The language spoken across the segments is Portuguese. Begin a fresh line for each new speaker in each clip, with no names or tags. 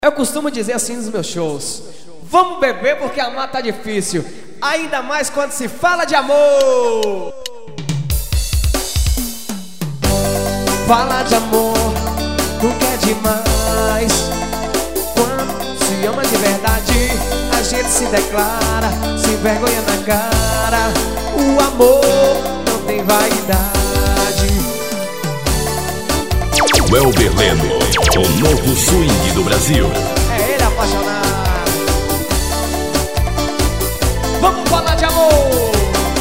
Eu costumo dizer assim nos meus shows: vamos beber porque amar tá difícil, ainda mais quando se fala de amor. Fala de amor, nunca é demais. Quando se ama de verdade, a gente se declara, sem vergonha na cara. O amor não tem vaidade.
O Elber Leno, o novo swing do Brasil.
É ele apaixonado. Vamos falar de amor.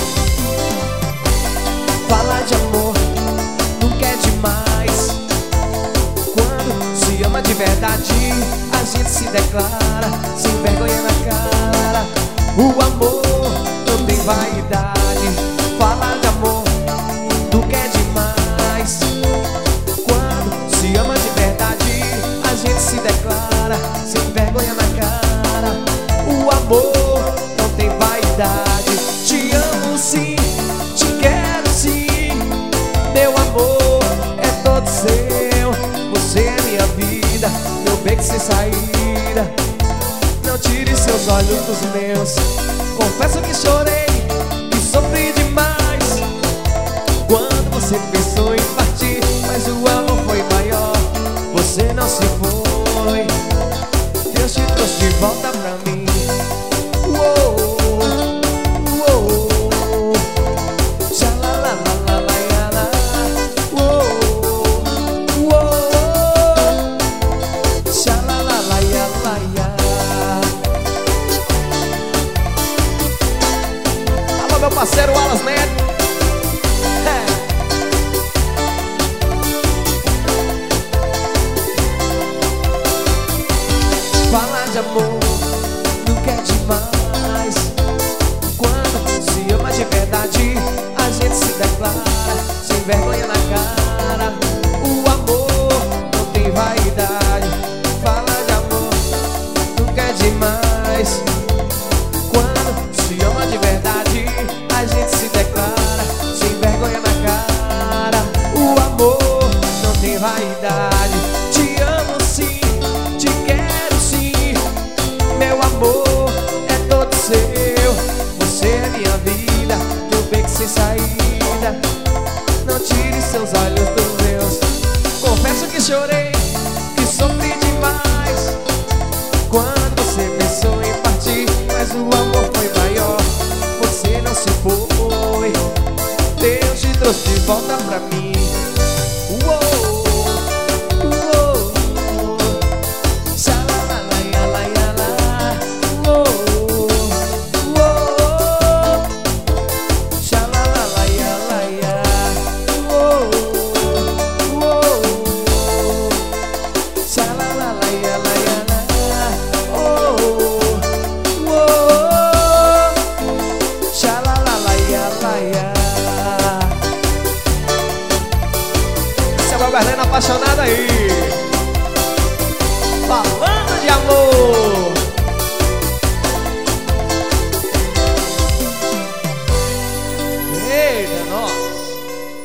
Falar de amor nunca é demais. Quando se ama de verdade, a gente se declara, sem vergonha na cara. O amor não tem vaidade. Falar de amor nunca é demais. Quando se ama de verdade, a gente se declara, sem vergonha na cara. O amor não tem vaidade. Te amo sim, te quero sim. Meu amor é todo seu. Você é minha vida, meu beco sem saída. Não tire seus olhos dos meus. Confesso que chorei, que sofri demais quando você pensou em partir, mas o amor foi maior. Você não se foi, Deus te trouxe de volta pra mim. Uou, uou, xalalalala, uou, uou, xalalalala. Alô, meu parceiro Alas Neto. Falar de amor nunca é demais. Quando se ama de verdade, a gente se declara, sem vergonha na cara. O amor não tem vaidade. Falar de amor nunca é demais. Quando se ama de verdade, a gente se declara, sem vergonha na cara. O amor não tem vaidade. Te amo sim, te quero sim. Meu amor é todo seu. Você é minha vida, meu beco sem saída. Não tire seus olhos dos meus. Confesso que chorei, que sofri demais quando você pensou em partir, mas o amor foi maior. Você não se foi, Deus te trouxe de volta pra mim. Uou, uou, xalalalaialaiala, uou, uou, xalalalaialaia, uou, uou, xalalalaialaiala, uou, uou, xalalalaialaia. Esse é o Elber Leno apaixonado.